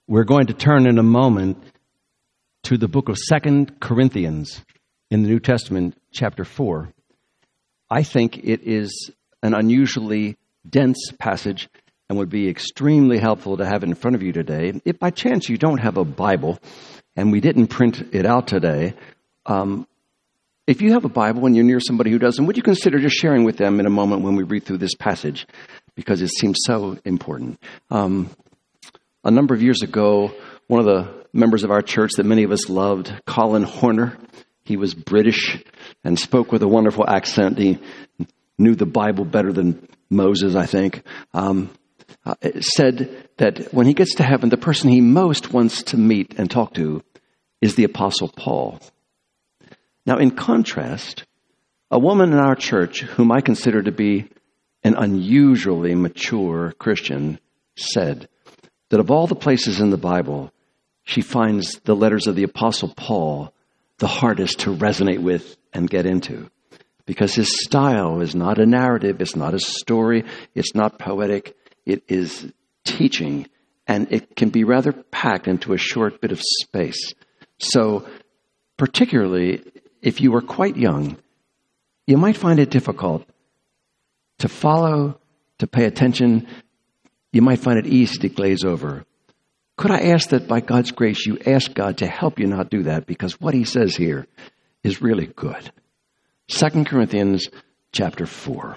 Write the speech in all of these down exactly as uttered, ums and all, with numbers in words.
We're going to turn in a moment to the book of Second Corinthians in the New Testament, chapter four. I think it is an unusually dense passage and would be extremely helpful to have it in front of you today. If by chance you don't have a Bible and we didn't print it out today, um, if you have a Bible and you're near somebody who doesn't, would you consider just sharing with them in a moment when we read through this passage? Because it seems so important. Um, a number of years ago, one of the members of our church that many of us loved, Colin Horner, he was British and spoke with a wonderful accent. He knew the Bible better than Moses, I think. Um, uh, said that when he gets to heaven, the person he most wants to meet and talk to is the Apostle Paul. Now, in contrast, a woman in our church, whom I consider to be an unusually mature Christian, said that of all the places in the Bible, she finds the letters of the Apostle Paul the hardest to resonate with and get into. Because his style is not a narrative, it's not a story, it's not poetic, it is teaching, and it can be rather packed into a short bit of space. So, particularly if you are quite young, you might find it difficult to follow, to pay attention. You might find it easy to glaze over. Could I ask that by God's grace, you ask God to help you not do that, because what he says here is really good. Second Corinthians chapter four.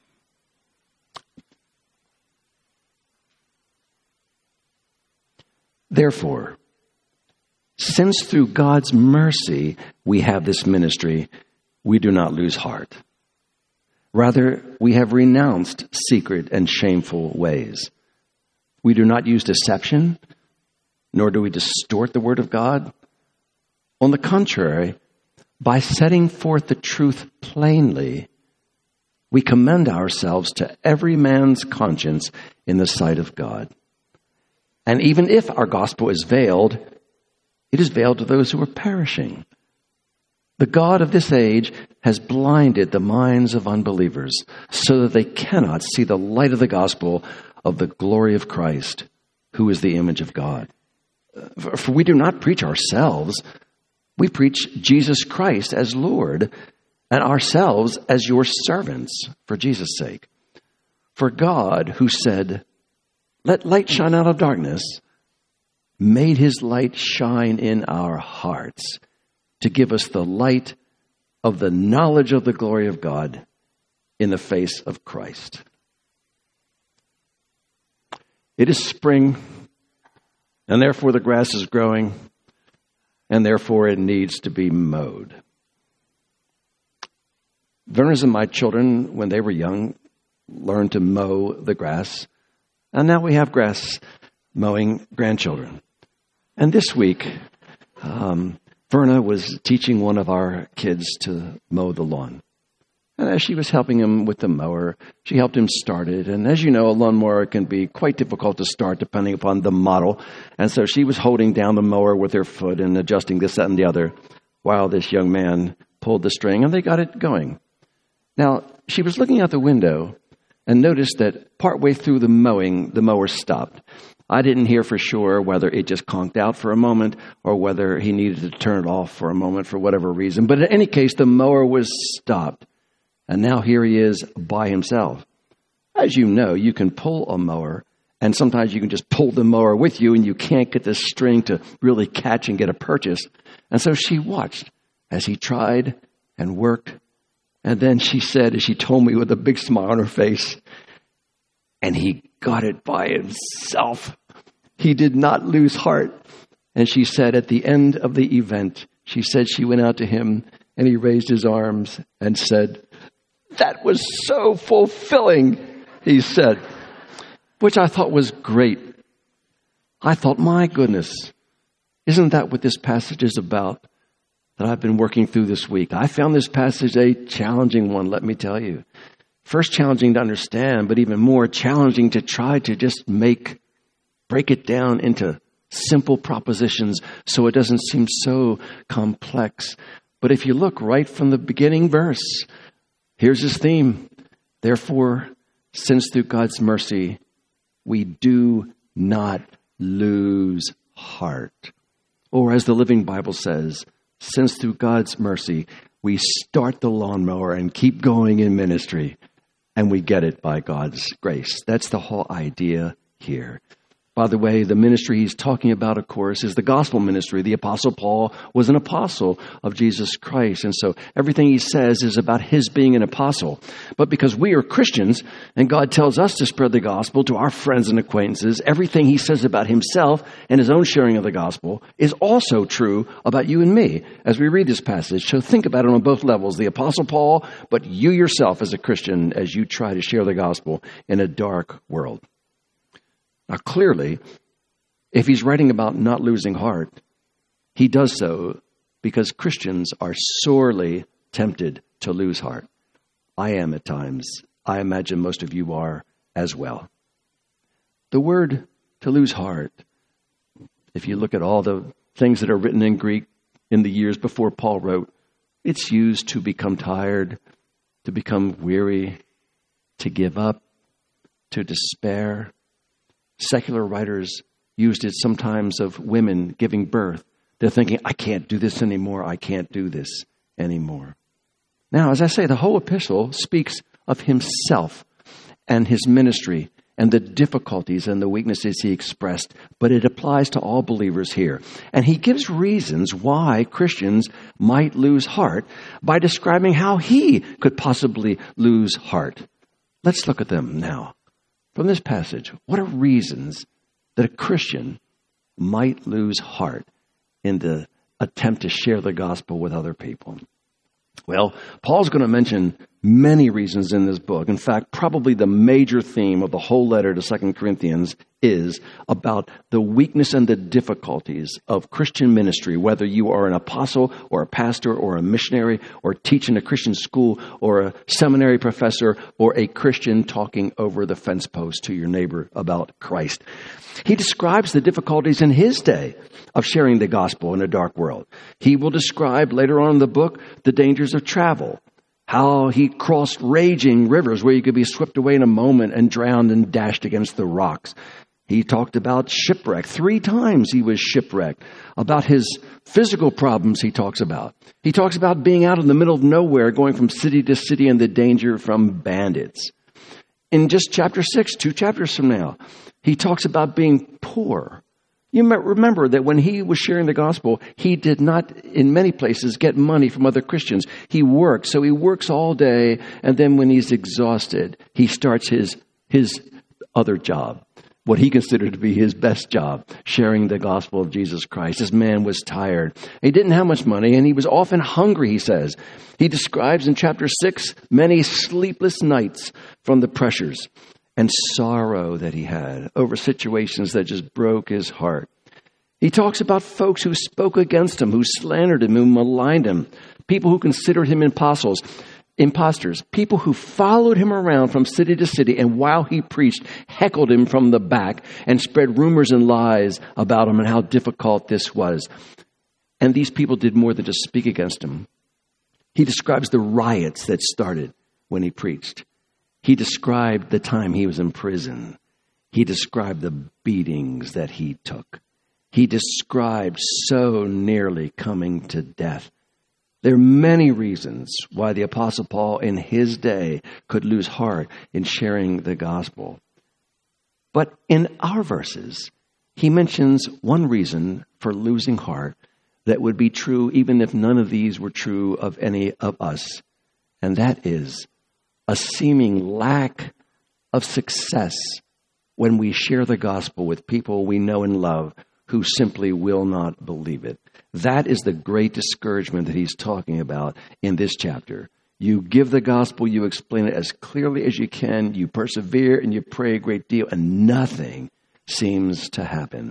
Therefore, since through God's mercy we have this ministry, we do not lose heart. Rather, we have renounced secret and shameful ways. We do not use deception, nor do we distort the word of God. On the contrary, by setting forth the truth plainly, we commend ourselves to every man's conscience in the sight of God. And even if our gospel is veiled, it is veiled to those who are perishing. The God of this age has blinded the minds of unbelievers so that they cannot see the light of the gospel of the glory of Christ, who is the image of God. For we do not preach ourselves. We preach Jesus Christ as Lord, and ourselves as your servants for Jesus' sake. For God, who said, "Let light shine out of darkness," made his light shine in our hearts to give us the light of the knowledge of the glory of God in the face of Christ. It is spring, and therefore the grass is growing, and therefore it needs to be mowed. Verna's and my children, when they were young, learned to mow the grass, and now we have grass mowing grandchildren. And this week, um, Verna was teaching one of our kids to mow the lawn. And as she was helping him with the mower, she helped him start it. And as you know, a lawnmower can be quite difficult to start depending upon the model. And so she was holding down the mower with her foot and adjusting this, that, and the other while this young man pulled the string, and they got it going. Now, she was looking out the window and noticed that partway through the mowing, the mower stopped. I didn't hear for sure whether it just conked out for a moment or whether he needed to turn it off for a moment for whatever reason. But in any case, the mower was stopped. And now here he is by himself. As you know, you can pull a mower, and sometimes you can just pull the mower with you, and you can't get the string to really catch and get a purchase. And so she watched as he tried and worked. And then she said, as she told me with a big smile on her face, and he got it by himself. He did not lose heart. And she said at the end of the event, she said she went out to him and he raised his arms and said, "That was so fulfilling," he said, which I thought was great. I thought, my goodness, isn't that what this passage is about that I've been working through this week? I found this passage a challenging one, let me tell you. First, challenging to understand, but even more challenging to try to just make, break it down into simple propositions so it doesn't seem so complex. But if you look right from the beginning verse, here's his theme. Therefore, since through God's mercy, we do not lose heart. Or as the Living Bible says, since through God's mercy, we start the lawnmower and keep going in ministry, and we get it by God's grace. That's the whole idea here. By the way, the ministry he's talking about, of course, is the gospel ministry. The Apostle Paul was an apostle of Jesus Christ. And so everything he says is about his being an apostle. But because we are Christians and God tells us to spread the gospel to our friends and acquaintances, everything he says about himself and his own sharing of the gospel is also true about you and me as we read this passage. So think about it on both levels, the Apostle Paul, but you yourself as a Christian as you try to share the gospel in a dark world. Now, clearly, if he's writing about not losing heart, he does so because Christians are sorely tempted to lose heart. I am at times. I imagine most of you are as well. The word to lose heart, if you look at all the things that are written in Greek in the years before Paul wrote, it's used to become tired, to become weary, to give up, to despair. Secular writers used it sometimes of women giving birth. They're thinking, I can't do this anymore. I can't do this anymore. Now, as I say, the whole epistle speaks of himself and his ministry and the difficulties and the weaknesses he expressed, but it applies to all believers here. And he gives reasons why Christians might lose heart by describing how he could possibly lose heart. Let's look at them now. From this passage, what are reasons that a Christian might lose heart in the attempt to share the gospel with other people? Well, Paul's going to mention many reasons in this book. In fact, probably the major theme of the whole letter to Second Corinthians is about the weakness and the difficulties of Christian ministry, whether you are an apostle or a pastor or a missionary or teach in a Christian school or a seminary professor or a Christian talking over the fence post to your neighbor about Christ. He describes the difficulties in his day of sharing the gospel in a dark world. He will describe later on in the book the dangers of travel, how he crossed raging rivers where you could be swept away in a moment and drowned and dashed against the rocks. He talked about shipwreck. Three times he was shipwrecked. About his physical problems he talks about. He talks about being out in the middle of nowhere, going from city to city, and the danger from bandits. In just chapter six, two chapters from now, he talks about being poor. You might remember that when he was sharing the gospel, he did not, in many places, get money from other Christians. He works, so he works all day, and then when he's exhausted, he starts his his other job, what he considered to be his best job, sharing the gospel of Jesus Christ. This man was tired. He didn't have much money, and he was often hungry, he says. He describes in chapter six many sleepless nights from the pressures and sorrow that he had over situations that just broke his heart. He talks about folks who spoke against him, who slandered him, who maligned him, people who considered him impostors, imposters, people who followed him around from city to city and while he preached, heckled him from the back and spread rumors and lies about him and how difficult this was. And these people did more than just speak against him. He describes the riots that started when he preached. He described the time he was in prison. He described the beatings that he took. He described so nearly coming to death. There are many reasons why the Apostle Paul in his day could lose heart in sharing the gospel. But in our verses, he mentions one reason for losing heart that would be true even if none of these were true of any of us. And that is a seeming lack of success when we share the gospel with people we know and love who simply will not believe it. That is the great discouragement that he's talking about in this chapter. You give the gospel, you explain it as clearly as you can, you persevere and you pray a great deal, and nothing seems to happen.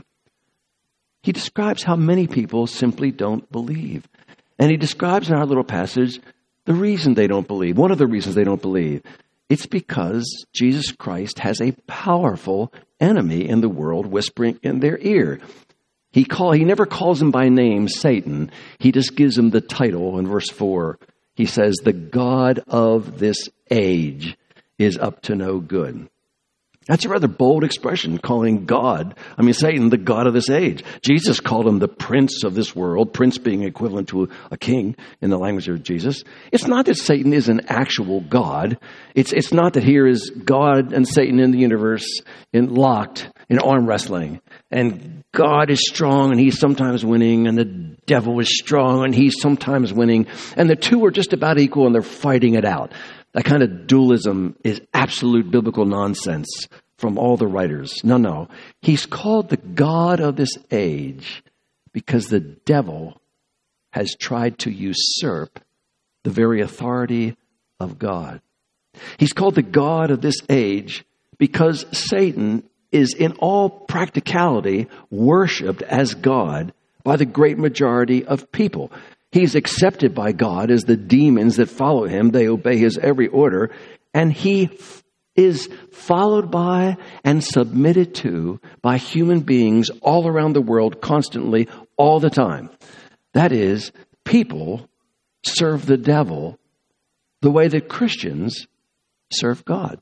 He describes how many people simply don't believe. And he describes in our little passage the reason they don't believe. One of the reasons they don't believe. It's because Jesus Christ has a powerful enemy in the world whispering in their ear. He call he never calls him by name, Satan. He just gives him the title in verse four. He says, the God of this age is up to no good. That's a rather bold expression, calling God, I mean, Satan, the God of this age. Jesus called him the prince of this world, prince being equivalent to a king in the language of Jesus. It's not that Satan is an actual God. It's, it's not that here is God and Satan in the universe in, locked in arm wrestling. And God is strong and he's sometimes winning, and the devil is strong and he's sometimes winning. And the two are just about equal and they're fighting it out. That kind of dualism is absolute biblical nonsense from all the writers. No, no. He's called the God of this age because the devil has tried to usurp the very authority of God. He's called the God of this age because Satan is in all practicality worshipped as God by the great majority of people. He's accepted by God as the demons that follow him. They obey his every order. And he f- is followed by and submitted to by human beings all around the world constantly, all the time. That is, people serve the devil the way that Christians serve God.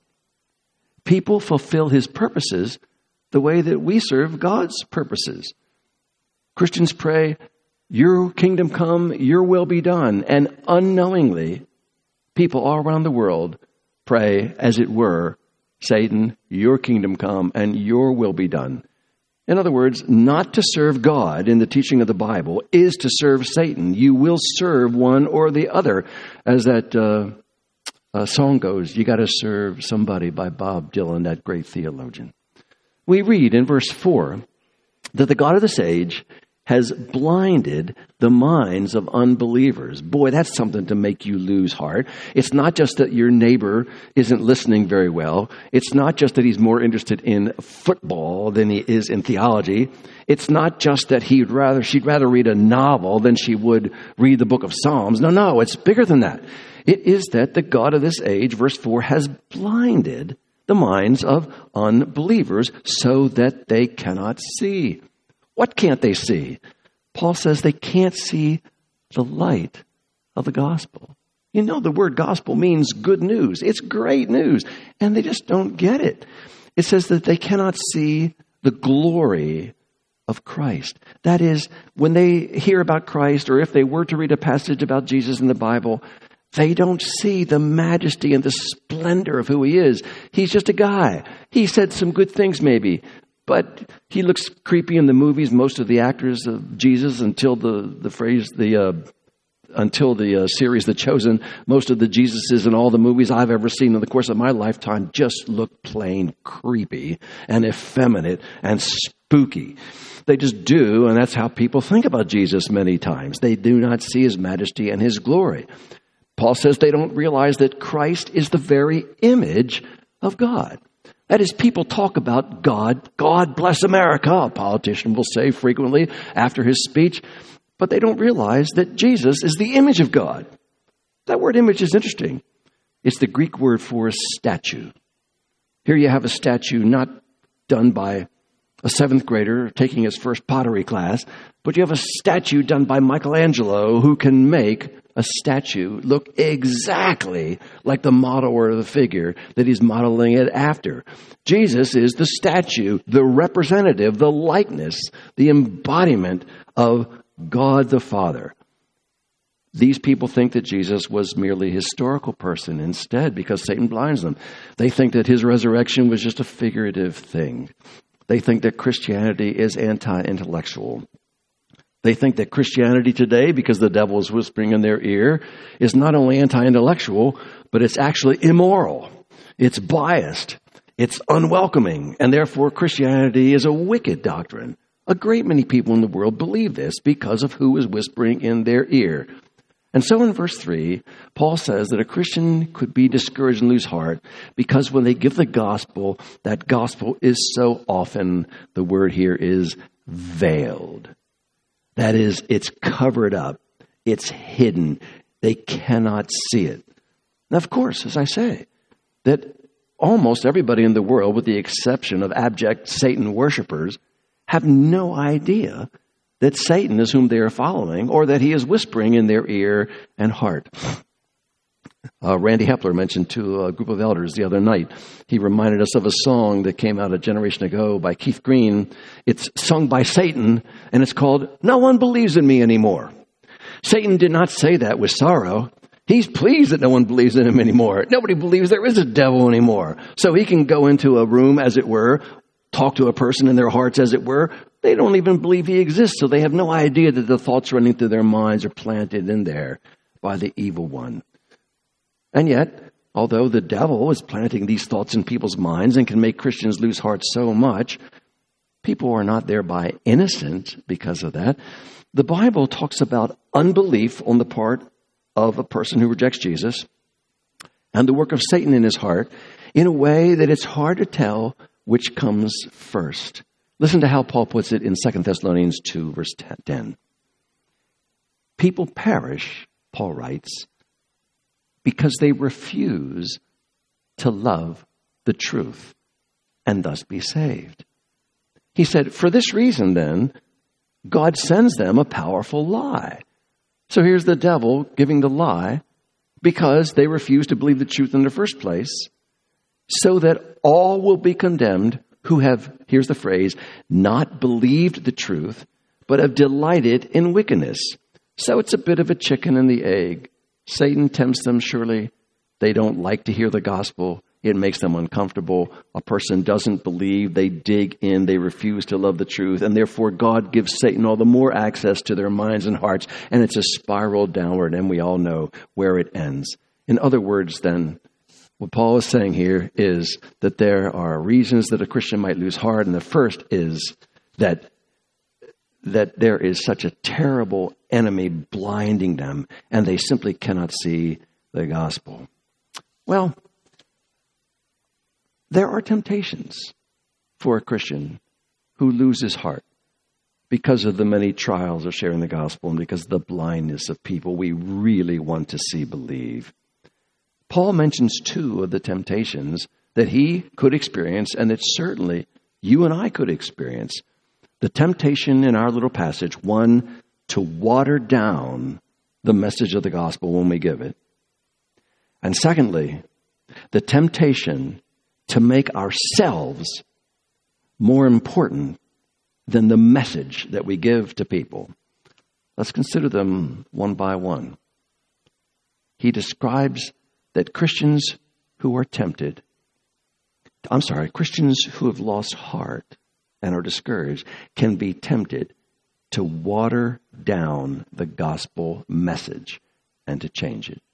People fulfill his purposes the way that we serve God's purposes. Christians pray, your kingdom come, your will be done. And unknowingly, people all around the world pray, as it were, Satan, your kingdom come and your will be done. In other words, not to serve God in the teaching of the Bible is to serve Satan. You will serve one or the other. As that uh, uh, song goes, you got to serve somebody by Bob Dylan, that great theologian. We read in verse four that the God of this age has blinded the minds of unbelievers. Boy, that's something to make you lose heart. It's not just that your neighbor isn't listening very well. It's not just that he's more interested in football than he is in theology. It's not just that he'd rather, she'd rather read a novel than she would read the book of Psalms. No, no, it's bigger than that. It is that the God of this age, verse four, has blinded the minds of unbelievers so that they cannot see. What can't they see? Paul says they can't see the light of the gospel. You know, the word gospel means good news. It's great news. And they just don't get it. It says that they cannot see the glory of Christ. That is, when they hear about Christ, or if they were to read a passage about Jesus in the Bible, they don't see the majesty and the splendor of who he is. He's just a guy. He said some good things maybe, but he looks creepy in the movies, most of the actors of Jesus, until the, the phrase, the uh, until the uh, series The Chosen. Most of the Jesuses in all the movies I've ever seen in the course of my lifetime just look plain creepy and effeminate and spooky. They just do, and that's how people think about Jesus many times. They do not see his majesty and his glory. Paul says they don't realize that Christ is the very image of God. That is, people talk about God, God bless America, a politician will say frequently after his speech, but they don't realize that Jesus is the image of God. That word image is interesting. It's the Greek word for a statue. Here you have a statue not done by a seventh grader taking his first pottery class, but you have a statue done by Michelangelo who can make a statue look exactly like the model or the figure that he's modeling it after. Jesus is the statue, the representative, the likeness, the embodiment of God the Father. These people think that Jesus was merely a historical person instead, because Satan blinds them. They think that his resurrection was just a figurative thing. They think that Christianity is anti-intellectual. They think that Christianity today, because the devil is whispering in their ear, is not only anti-intellectual, but it's actually immoral. It's biased. It's unwelcoming. And therefore, Christianity is a wicked doctrine. A great many people in the world believe this because of who is whispering in their ear. And so in verse three, Paul says that a Christian could be discouraged and lose heart because when they give the gospel, that gospel is so often, the word here is veiled. That is, it's covered up. It's hidden. They cannot see it. Now, of course, as I say, that almost everybody in the world, with the exception of abject Satan worshipers, have no idea that Satan is whom they are following or that he is whispering in their ear and heart. Uh, Randy Hepler mentioned to a group of elders the other night. He reminded us of a song that came out a generation ago by Keith Green. It's sung by Satan, and it's called "No One Believes in Me Anymore." Satan did not say that with sorrow. He's pleased that no one believes in him anymore. Nobody believes there is a devil anymore. So he can go into a room, as it were, talk to a person in their hearts, as it were. They don't even believe he exists, so they have no idea that the thoughts running through their minds are planted in there by the evil one. And yet, although the devil is planting these thoughts in people's minds and can make Christians lose heart so much, people are not thereby innocent because of that. The Bible talks about unbelief on the part of a person who rejects Jesus and the work of Satan in his heart in a way that it's hard to tell which comes first. Listen to how Paul puts it in Second Thessalonians two, verse ten. People perish, Paul writes, because they refuse to love the truth and thus be saved. He said, for this reason, then, God sends them a powerful lie. So here's the devil giving the lie because they refuse to believe the truth in the first place, so that all will be condemned who have, here's the phrase, not believed the truth, but have delighted in wickedness. So it's a bit of a chicken and the egg. Satan tempts them, surely. They don't like to hear the gospel. It makes them uncomfortable. A person doesn't believe. They dig in. They refuse to love the truth. And therefore, God gives Satan all the more access to their minds and hearts. And it's a spiral downward. And we all know where it ends. In other words, then, what Paul is saying here is that there are reasons that a Christian might lose heart. And the first is that that there is such a terrible enemy blinding them, and they simply cannot see the gospel. Well, there are temptations for a Christian who loses heart because of the many trials of sharing the gospel and because of the blindness of people we really want to see believe. Paul mentions two of the temptations that he could experience and that certainly you and I could experience. The temptation in our little passage, one, to water down the message of the gospel when we give it. And secondly, the temptation to make ourselves more important than the message that we give to people. Let's consider them one by one. He describes that Christians who are tempted, I'm sorry, Christians who have lost heart and are discouraged can be tempted to water down the gospel message and to change it.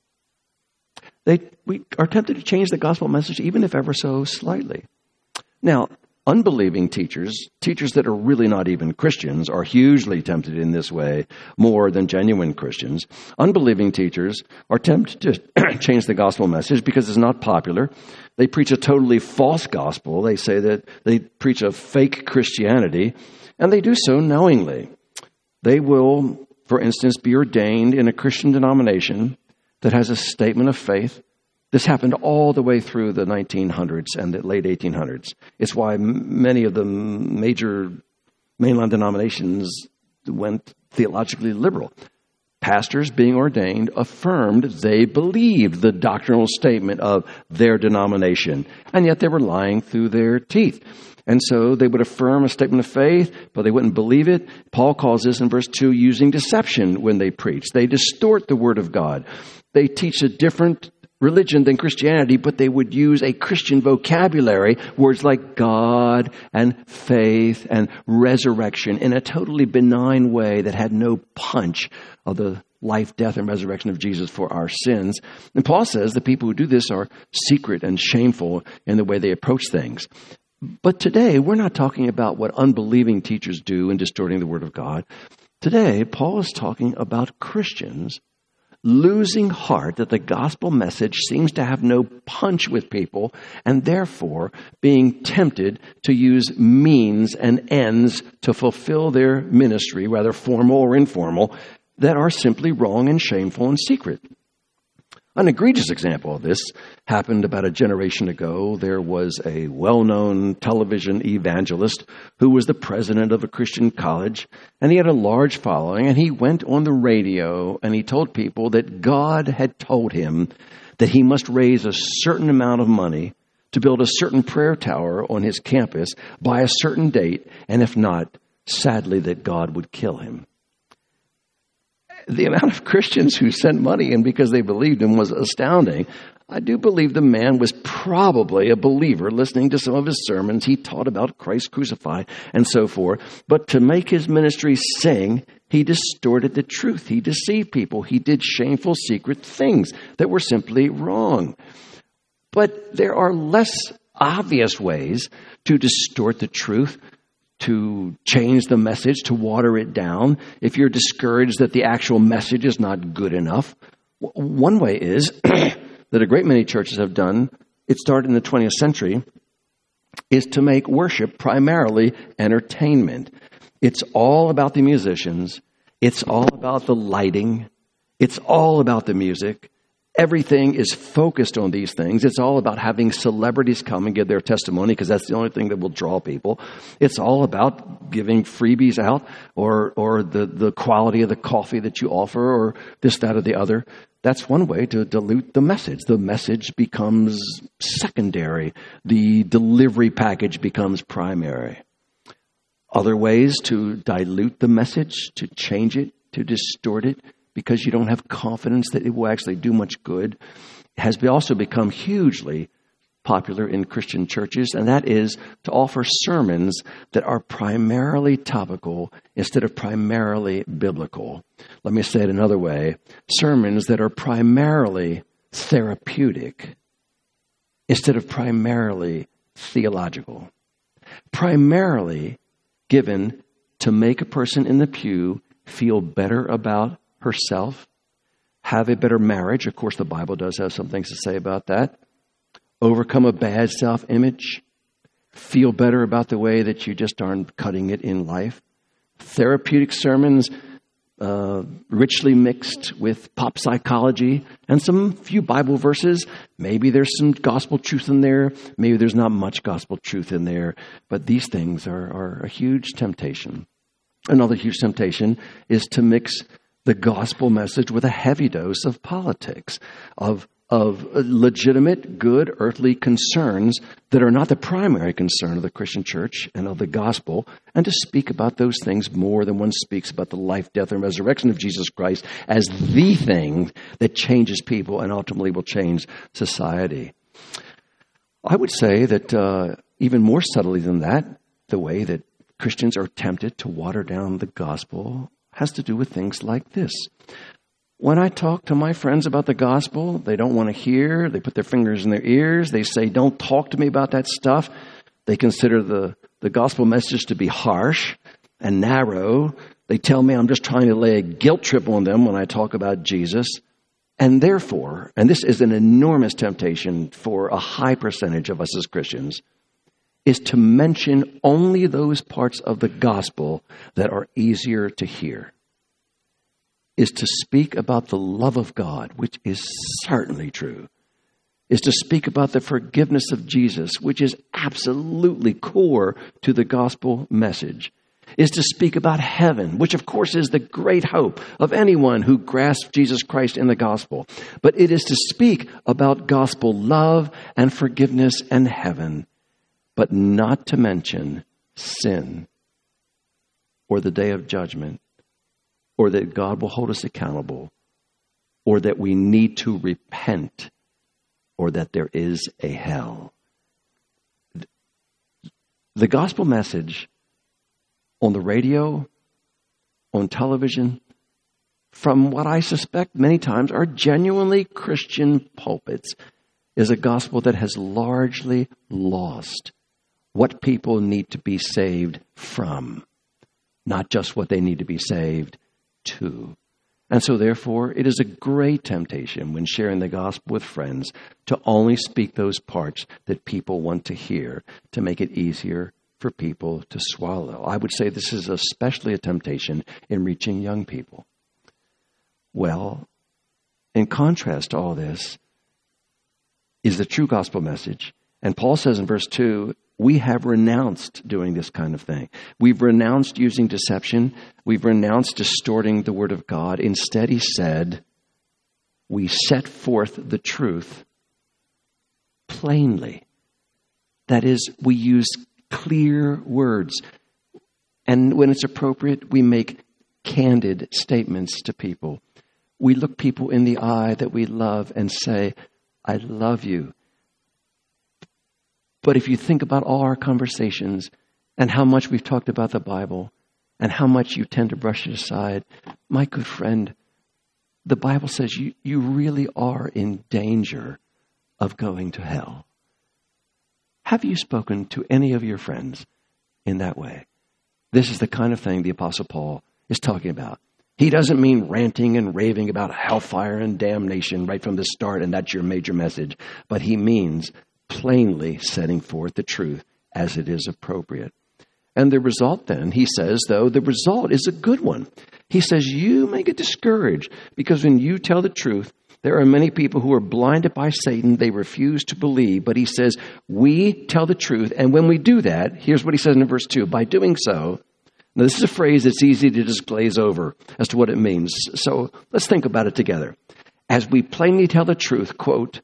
They we are tempted to change the gospel message even if ever so slightly. Now, unbelieving teachers, teachers that are really not even Christians, are hugely tempted in this way more than genuine Christians. Unbelieving teachers are tempted to change the gospel message because it's not popular. They preach a totally false gospel. They say that they preach a fake Christianity, and they do so knowingly. They will, for instance, be ordained in a Christian denomination that has a statement of faith. This happened all the way through the nineteen hundreds and the late eighteen hundreds. It's why m- many of the major mainline denominations went theologically liberal. Pastors being ordained affirmed they believed the doctrinal statement of their denomination, and yet they were lying through their teeth. And so they would affirm a statement of faith, but they wouldn't believe it. Paul calls this in verse two using deception when they preach. They distort the word of God. They teach a different religion than Christianity, but they would use a Christian vocabulary, words like God and faith and resurrection, in a totally benign way that had no punch of the life, death, and resurrection of Jesus for our sins. And Paul says the people who do this are secret and shameful in the way they approach things. But today, we're not talking about what unbelieving teachers do in distorting the word of God. Today, Paul is talking about Christians losing heart that the gospel message seems to have no punch with people, and therefore being tempted to use means and ends to fulfill their ministry, whether formal or informal, that are simply wrong and shameful and secret. An egregious example of this happened about a generation ago. There was a well-known television evangelist who was the president of a Christian college, and he had a large following, and he went on the radio and he told people that God had told him that he must raise a certain amount of money to build a certain prayer tower on his campus by a certain date, and if not, sadly, that God would kill him. The amount of Christians who sent money in because they believed him was astounding. I do believe the man was probably a believer listening to some of his sermons. He taught about Christ crucified and so forth. But to make his ministry sing, he distorted the truth. He deceived people. He did shameful, secret things that were simply wrong. But there are less obvious ways to distort the truth, to change the message, to water it down. If you're discouraged that the actual message is not good enough, one way is that a great many churches have done, it started in the twentieth century, is to make worship primarily entertainment. It's all about the musicians. It's all about the lighting. It's all about the music. Everything is focused on these things. It's all about having celebrities come and give their testimony because that's the only thing that will draw people. It's all about giving freebies out or or the, the quality of the coffee that you offer or this, that, or the other. That's one way to dilute the message. The message becomes secondary. The delivery package becomes primary. Other ways to dilute the message, to change it, to distort it, because you don't have confidence that it will actually do much good, has also become hugely popular in Christian churches, and that is to offer sermons that are primarily topical instead of primarily biblical. Let me say it another way. Sermons that are primarily therapeutic instead of primarily theological. Primarily given to make a person in the pew feel better about herself, have a better marriage. Of course, the Bible does have some things to say about that. Overcome a bad self-image. Feel better about the way that you just aren't cutting it in life. Therapeutic sermons, uh, richly mixed with pop psychology and some few Bible verses. Maybe there's some gospel truth in there. Maybe there's not much gospel truth in there. But these things are, are a huge temptation. Another huge temptation is to mix the gospel message with a heavy dose of politics, of of legitimate, good, earthly concerns that are not the primary concern of the Christian church and of the gospel, and to speak about those things more than one speaks about the life, death, and resurrection of Jesus Christ as the thing that changes people and ultimately will change society. I would say that uh, even more subtly than that, the way that Christians are tempted to water down the gospel has to do with things like this. When I talk to my friends about the gospel, they don't want to hear. They put their fingers in their ears. They say, don't talk to me about that stuff. They consider the, the gospel message to be harsh and narrow. They tell me I'm just trying to lay a guilt trip on them when I talk about Jesus. And therefore, and this is an enormous temptation for a high percentage of us as Christians, is to mention only those parts of the gospel that are easier to hear. Is to speak about the love of God, which is certainly true. Is to speak about the forgiveness of Jesus, which is absolutely core to the gospel message. Is to speak about heaven, which of course is the great hope of anyone who grasps Jesus Christ in the gospel. But it is to speak about gospel love and forgiveness and heaven, but not to mention sin or the day of judgment, or that God will hold us accountable, or that we need to repent, or that there is a hell. The gospel message on the radio, on television, from what I suspect many times are genuinely Christian pulpits, is a gospel that has largely lost what people need to be saved from, not just what they need to be saved to. And so therefore, it is a great temptation when sharing the gospel with friends to only speak those parts that people want to hear, to make it easier for people to swallow. I would say this is especially a temptation in reaching young people. Well, in contrast to all this is the true gospel message. And Paul says in verse two, we have renounced doing this kind of thing. We've renounced using deception. We've renounced distorting the word of God. Instead, he said, we set forth the truth plainly. That is, we use clear words. And when it's appropriate, we make candid statements to people. We look people in the eye that we love and say, I love you. But if you think about all our conversations and how much we've talked about the Bible and how much you tend to brush it aside, my good friend, the Bible says you, you really are in danger of going to hell. Have you spoken to any of your friends in that way? This is the kind of thing the Apostle Paul is talking about. He doesn't mean ranting and raving about hellfire and damnation right from the start, and that's your major message. But he means plainly setting forth the truth as it is appropriate. And the result then, he says, though, the result is a good one. He says, you may get discouraged because when you tell the truth, there are many people who are blinded by Satan. They refuse to believe. But he says, we tell the truth. And when we do that, here's what he says in verse two. By doing so, now this is a phrase that's easy to just glaze over as to what it means. So let's think about it together. As we plainly tell the truth, quote,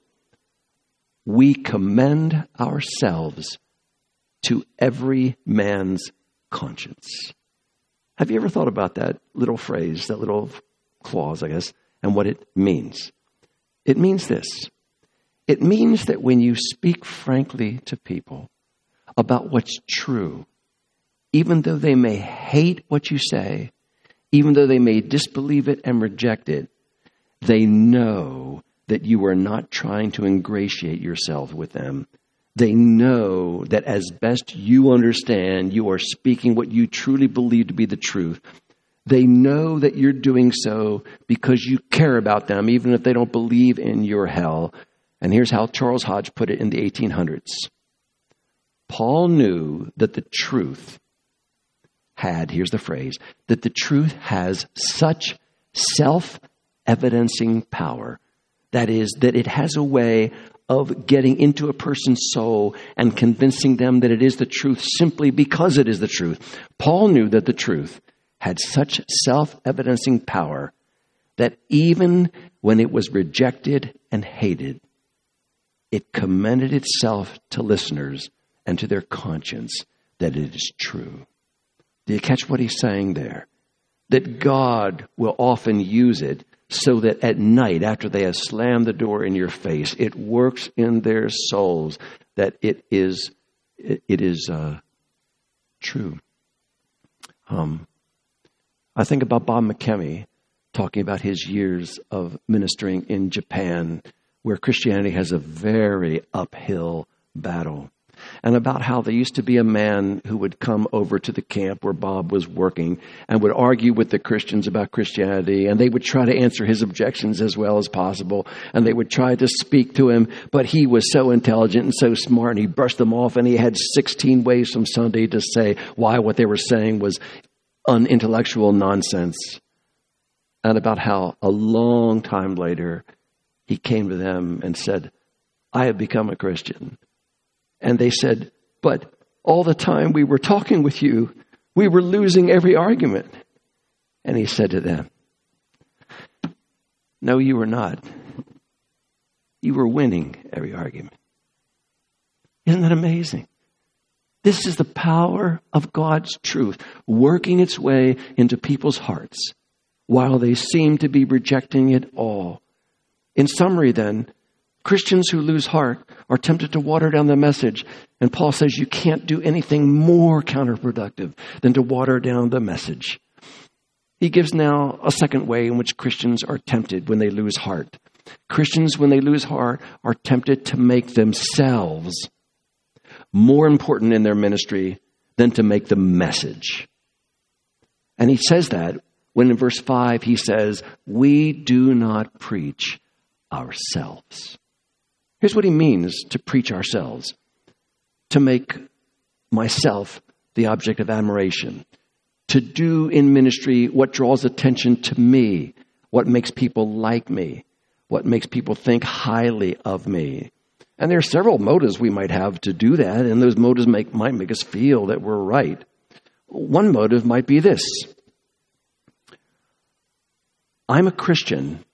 we commend ourselves to every man's conscience. Have you ever thought about that little phrase, that little clause, I guess, and what it means? It means this. It means that when you speak frankly to people about what's true, even though they may hate what you say, even though they may disbelieve it and reject it, they know that you are not trying to ingratiate yourself with them. They know that as best you understand, you are speaking what you truly believe to be the truth. They know that you're doing so because you care about them, even if they don't believe in your hell. And here's how Charles Hodge put it in the eighteen hundreds. Paul knew that the truth had, here's the phrase, that the truth has such self-evidencing power. That is, that it has a way of getting into a person's soul and convincing them that it is the truth simply because it is the truth. Paul knew that the truth had such self-evidencing power that even when it was rejected and hated, it commended itself to listeners and to their conscience that it is true. Do you catch what he's saying there? That God will often use it so that at night, after they have slammed the door in your face, it works in their souls that it is it, it is uh, true. Um, I think about Bob McKemmy talking about his years of ministering in Japan, where Christianity has a very uphill battle. And about how there used to be a man who would come over to the camp where Bob was working and would argue with the Christians about Christianity. And they would try to answer his objections as well as possible. And they would try to speak to him. But he was so intelligent and so smart, and he brushed them off. And he had sixteen ways from Sunday to say why what they were saying was unintellectual nonsense. And about how a long time later, he came to them and said, I have become a Christian. And they said, but all the time we were talking with you, we were losing every argument. And he said to them, no, you were not. You were winning every argument. Isn't that amazing? This is the power of God's truth working its way into people's hearts while they seem to be rejecting it all. In summary, then, Christians who lose heart are tempted to water down the message. And Paul says you can't do anything more counterproductive than to water down the message. He gives now a second way in which Christians are tempted when they lose heart. Christians, when they lose heart, are tempted to make themselves more important in their ministry than to make the message. And he says that when in verse five he says, we do not preach ourselves. Here's what he means to preach ourselves. To make myself the object of admiration. To do in ministry what draws attention to me. What makes people like me. What makes people think highly of me. And there are several motives we might have to do that. And those motives make, might make us feel that we're right. One motive might be this. I'm a Christian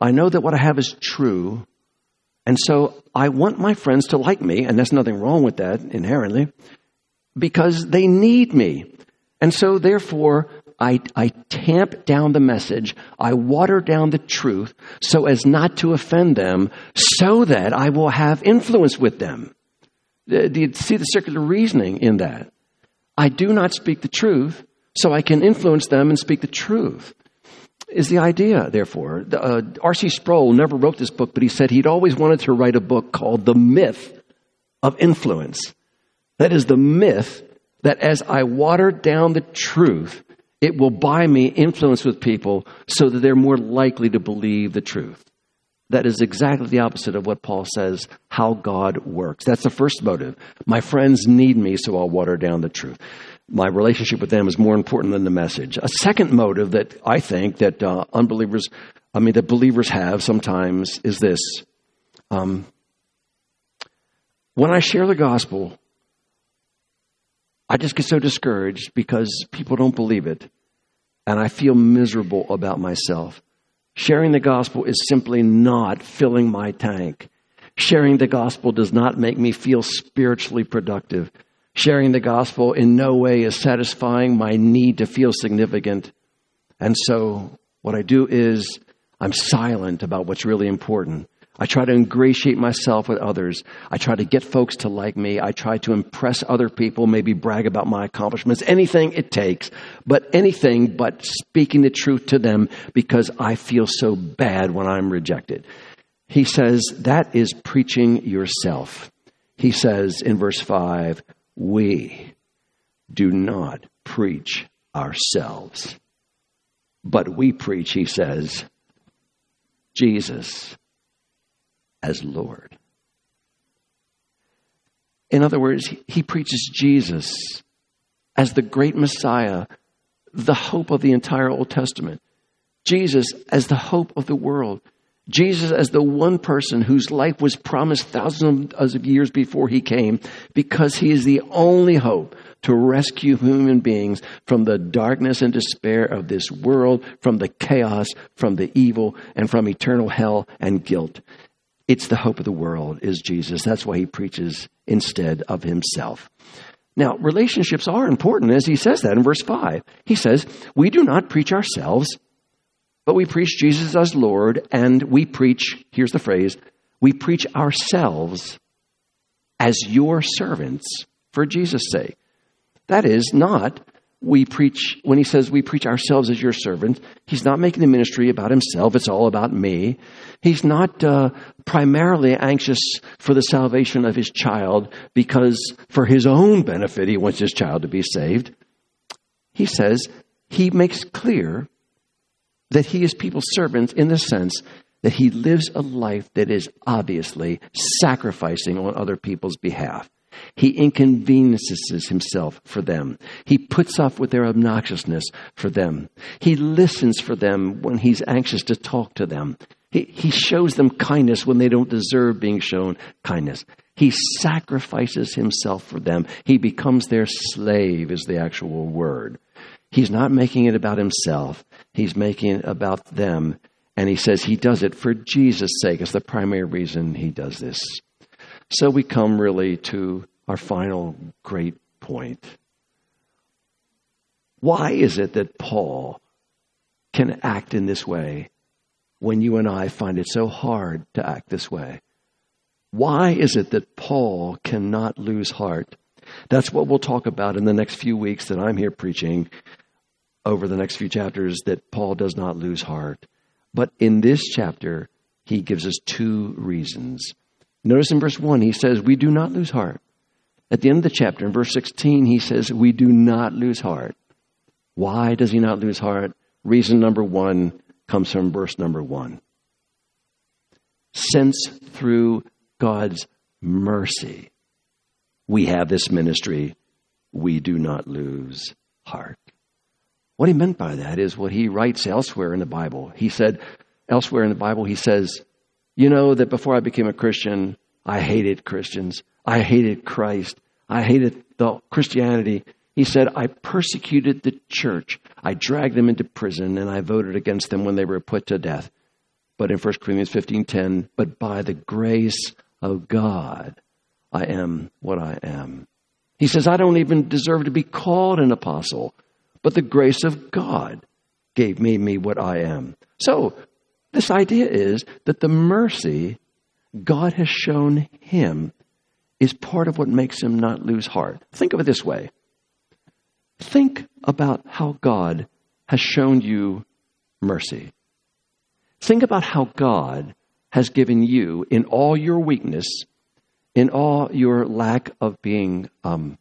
I know that what I have is true. And so I want my friends to like me, and there's nothing wrong with that inherently, because they need me. And so therefore, I, I tamp down the message. I water down the truth so as not to offend them, so that I will have influence with them. Do you see the circular reasoning in that? I do not speak the truth so I can influence them and speak the truth. Is the idea, therefore. Uh, R C Sproul never wrote this book, but he said he'd always wanted to write a book called The Myth of Influence. That is the myth that as I water down the truth, it will buy me influence with people so that they're more likely to believe the truth. That is exactly the opposite of what Paul says, how God works. That's the first motive. My friends need me, so I'll water down the truth. My relationship with them is more important than the message. A second motive that I think that uh, unbelievers, I mean, that believers have sometimes is this. Um, when I share the gospel, I just get so discouraged because people don't believe it. And I feel miserable about myself. Sharing the gospel is simply not filling my tank. Sharing the gospel does not make me feel spiritually productive. Sharing the gospel in no way is satisfying my need to feel significant. And so what I do is I'm silent about what's really important. I try to ingratiate myself with others. I try to get folks to like me. I try to impress other people, maybe brag about my accomplishments, anything it takes, but anything but speaking the truth to them because I feel so bad when I'm rejected. He says that is preaching yourself. He says in verse five, we do not preach ourselves, but we preach, he says, Jesus as Lord. In other words, he preaches Jesus as the great Messiah, the hope of the entire Old Testament. Jesus as the hope of the world. Jesus as the one person whose life was promised thousands of years before he came, because he is the only hope to rescue human beings from the darkness and despair of this world, from the chaos, from the evil, and from eternal hell and guilt. It's the hope of the world is Jesus. That's why he preaches instead of himself. Now, relationships are important, as he says that in verse five. He says, we do not preach ourselves, but we preach Jesus as Lord, and we preach, here's the phrase, we preach ourselves as your servants for Jesus' sake. That is not, we preach, when he says we preach ourselves as your servants, he's not making the ministry about himself. It's all about me. He's not uh, primarily anxious for the salvation of his child because for his own benefit, he wants his child to be saved. He says, he makes clear that he is people's servants in the sense that he lives a life that is obviously sacrificing on other people's behalf. He inconveniences himself for them. He puts up with their obnoxiousness for them. He listens for them when he's anxious to talk to them. He, he shows them kindness when they don't deserve being shown kindness. He sacrifices himself for them. He becomes their slave is the actual word. He's not making it about himself. He's making it about them. And he says he does it for Jesus' sake. It's the primary reason he does this. So we come really to our final great point. Why is it that Paul can act in this way when you and I find it so hard to act this way? Why is it that Paul cannot lose heart? That's what we'll talk about in the next few weeks that I'm here preaching over the next few chapters, that Paul does not lose heart. But in this chapter, he gives us two reasons. Notice in verse one, he says, we do not lose heart. At the end of the chapter, in verse sixteen, he says, we do not lose heart. Why does he not lose heart? Reason number one comes from verse number one. Since through God's mercy, we have this ministry, we do not lose heart. What he meant by that is what he writes elsewhere in the Bible. He said, elsewhere in the Bible, he says, you know that before I became a Christian, I hated Christians. I hated Christ. I hated the Christianity. He said, I persecuted the church. I dragged them into prison and I voted against them when they were put to death. But in First Corinthians fifteen ten, but by the grace of God, I am what I am. He says, I don't even deserve to be called an apostle, but the grace of God gave me, me what I am. So this idea is that the mercy God has shown him is part of what makes him not lose heart. Think of it this way. Think about how God has shown you mercy. Think about how God has given you, in all your weakness, in all your lack of being um,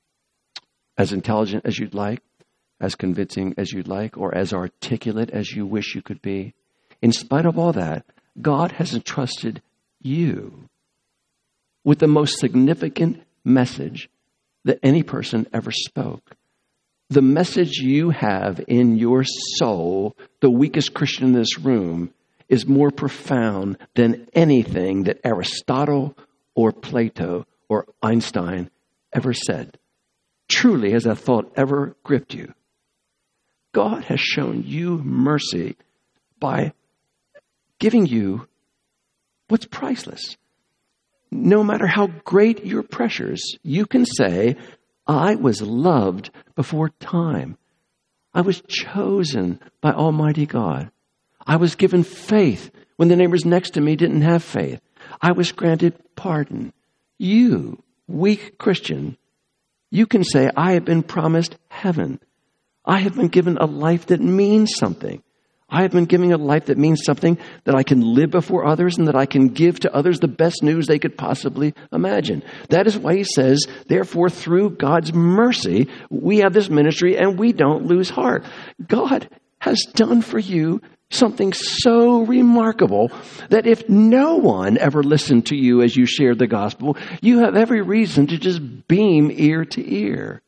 as intelligent as you'd like, as convincing as you'd like, or as articulate as you wish you could be. In spite of all that, God has entrusted you with the most significant message that any person ever spoke. The message you have in your soul, the weakest Christian in this room, is more profound than anything that Aristotle or Plato or Einstein ever said. Truly, has that thought ever gripped you? God has shown you mercy by giving you what's priceless. No matter how great your pressures, you can say, I was loved before time. I was chosen by Almighty God. I was given faith when the neighbors next to me didn't have faith. I was granted pardon. You, weak Christian, you can say, I have been promised heaven. I have been given a life that means something. I have been given a life that means something, that I can live before others and that I can give to others the best news they could possibly imagine. That is why he says, therefore, through God's mercy, we have this ministry and we don't lose heart. God has done for you something so remarkable that if no one ever listened to you as you shared the gospel, you have every reason to just beam ear to ear.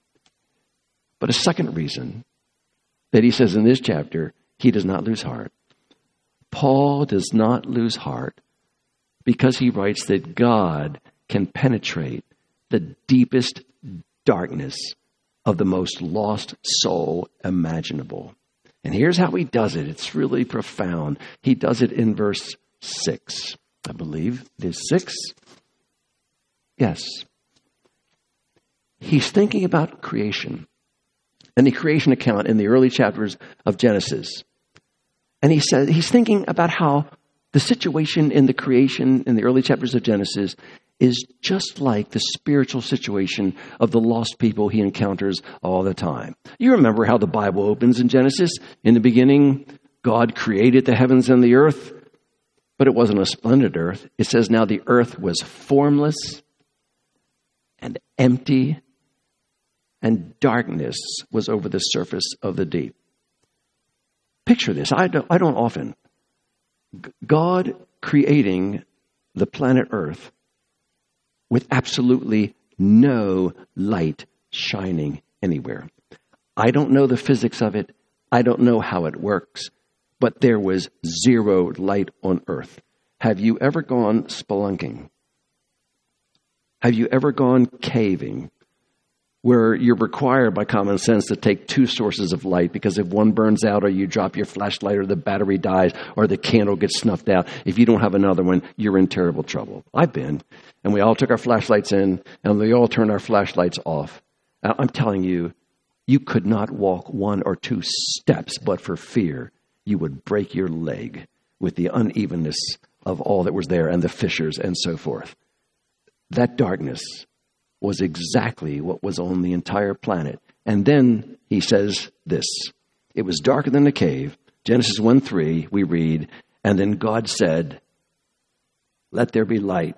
But a second reason that he says in this chapter, he does not lose heart. Paul does not lose heart because he writes that God can penetrate the deepest darkness of the most lost soul imaginable. And here's how he does it. It's really profound. He does it in verse six. I believe it is six. Yes. He's thinking about creation and the creation account in the early chapters of Genesis. And he says he's thinking about how the situation in the creation in the early chapters of Genesis is just like the spiritual situation of the lost people he encounters all the time. You remember how the Bible opens in Genesis? In the beginning, God created the heavens and the earth, but it wasn't a splendid earth. It says now the earth was formless and empty, and darkness was over the surface of the deep. Picture this. I don't, I don't often. God creating the planet Earth with absolutely no light shining anywhere. I don't know the physics of it. I don't know how it works, but there was zero light on Earth. Have you ever gone spelunking? Have you ever gone caving, where you're required by common sense to take two sources of light, because if one burns out or you drop your flashlight or the battery dies or the candle gets snuffed out, if you don't have another one, you're in terrible trouble. I've been. And we all took our flashlights in and we all turned our flashlights off. I'm telling you, you could not walk one or two steps, but for fear you would break your leg with the unevenness of all that was there and the fissures and so forth. That darkness was exactly what was on the entire planet. And then he says this, it was darker than the cave. Genesis one three, we read, and then God said, let there be light.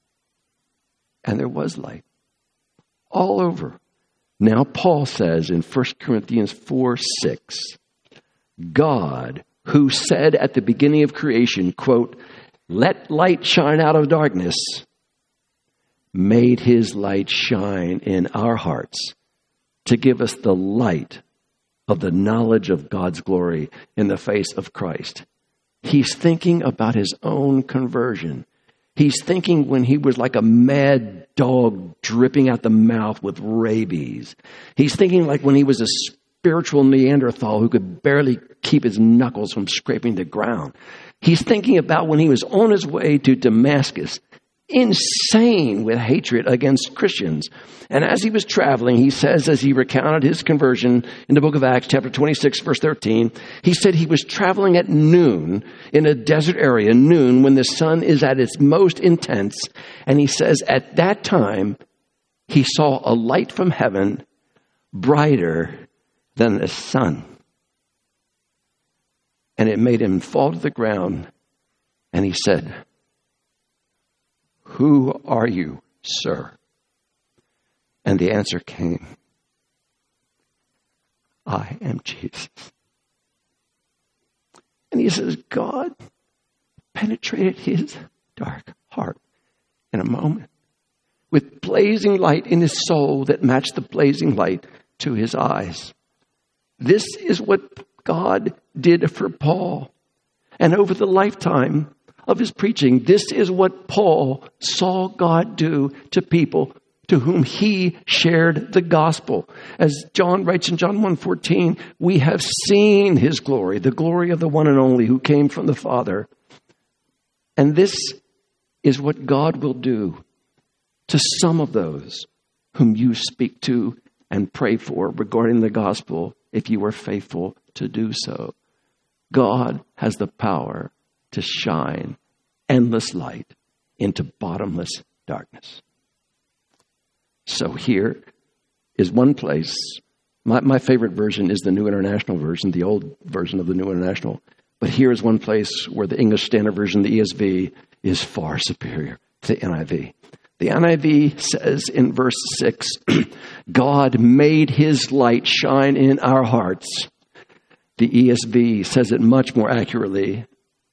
And there was light all over. Now Paul says in First Corinthians four six, God, who said at the beginning of creation, quote, let light shine out of darkness, made his light shine in our hearts to give us the light of the knowledge of God's glory in the face of Christ. He's thinking about his own conversion. He's thinking when he was like a mad dog dripping out the mouth with rabies. He's thinking like when he was a spiritual Neanderthal who could barely keep his knuckles from scraping the ground. He's thinking about when he was on his way to Damascus, insane with hatred against Christians. And as he was traveling, he says, as he recounted his conversion in the book of Acts, chapter twenty-six, verse thirteen, he said he was traveling at noon in a desert area, noon when the sun is at its most intense. And he says at that time, he saw a light from heaven brighter than the sun. And it made him fall to the ground. And he said, "Who are you, sir?" And the answer came, "I am Jesus." And he says, God penetrated his dark heart in a moment with blazing light in his soul that matched the blazing light to his eyes. This is what God did for Paul. And over the lifetime of his preaching, this is what Paul saw God do to people to whom he shared the gospel. As John writes in John one fourteen, we have seen his glory, the glory of the one and only who came from the Father. And this is what God will do to some of those whom you speak to and pray for regarding the gospel, if you are faithful to do so. God has the power to shine endless light into bottomless darkness. So here is one place. My, my favorite version is the New International Version, the old version of the New International. But here is one place where the English Standard Version, the E S V, is far superior to the N I V. The N I V says in verse six, God made his light shine in our hearts. The E S V says it much more accurately.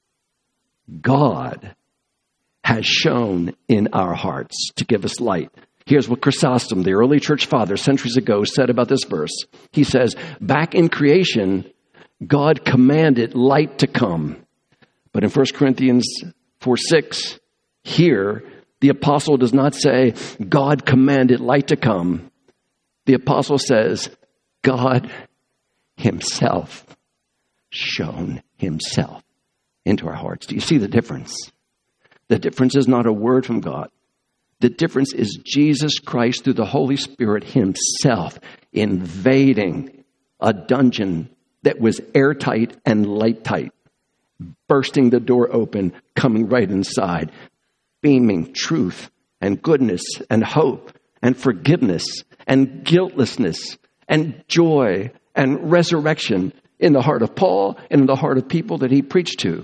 God has shone in our hearts to give us light. Here's what Chrysostom, the early church father centuries ago, said about this verse. He says, back in creation, God commanded light to come. But in First Corinthians four six, here, the apostle does not say, God commanded light to come. The apostle says, God himself shone himself into our hearts. Do you see the difference? The difference is not a word from God. The difference is Jesus Christ through the Holy Spirit himself invading a dungeon that was airtight and light tight, bursting the door open, coming right inside, beaming truth and goodness and hope and forgiveness and guiltlessness and joy and resurrection in the heart of Paul and in the heart of people that he preached to.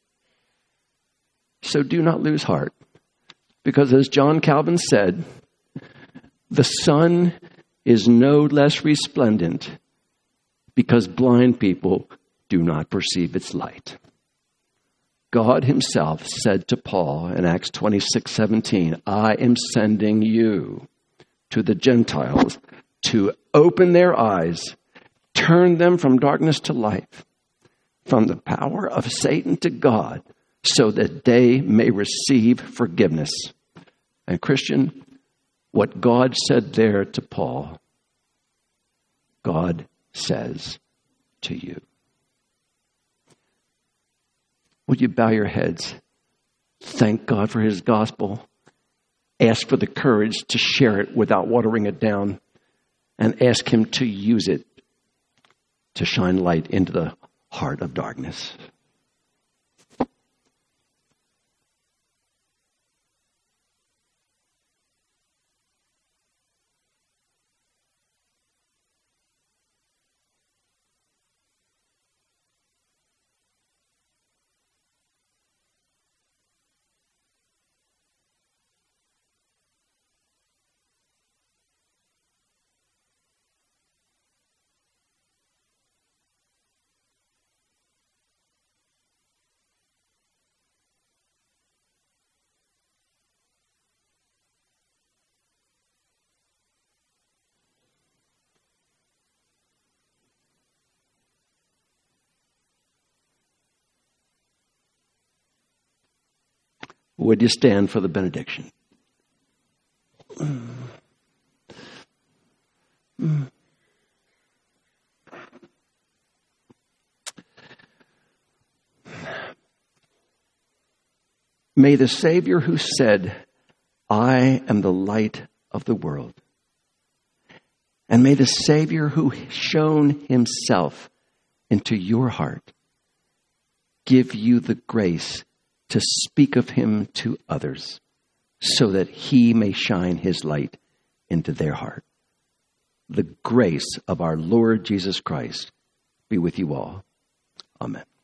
So do not lose heart. Because as John Calvin said, the sun is no less resplendent because blind people do not perceive its light. God himself said to Paul in Acts twenty-six seventeen, I am sending you to the Gentiles to open their eyes, turn them from darkness to light, from the power of Satan to God, so that they may receive forgiveness. And Christian, what God said there to Paul, God says to you. Would you bow your heads? Thank God for his gospel. Ask for the courage to share it without watering it down. And ask him to use it to shine light into the heart of darkness. Would you stand for the benediction? May the Savior who said, I am the light of the world, and may the Savior who shone himself into your heart give you the grace to speak of him to others so that he may shine his light into their heart. The grace of our Lord Jesus Christ be with you all. Amen.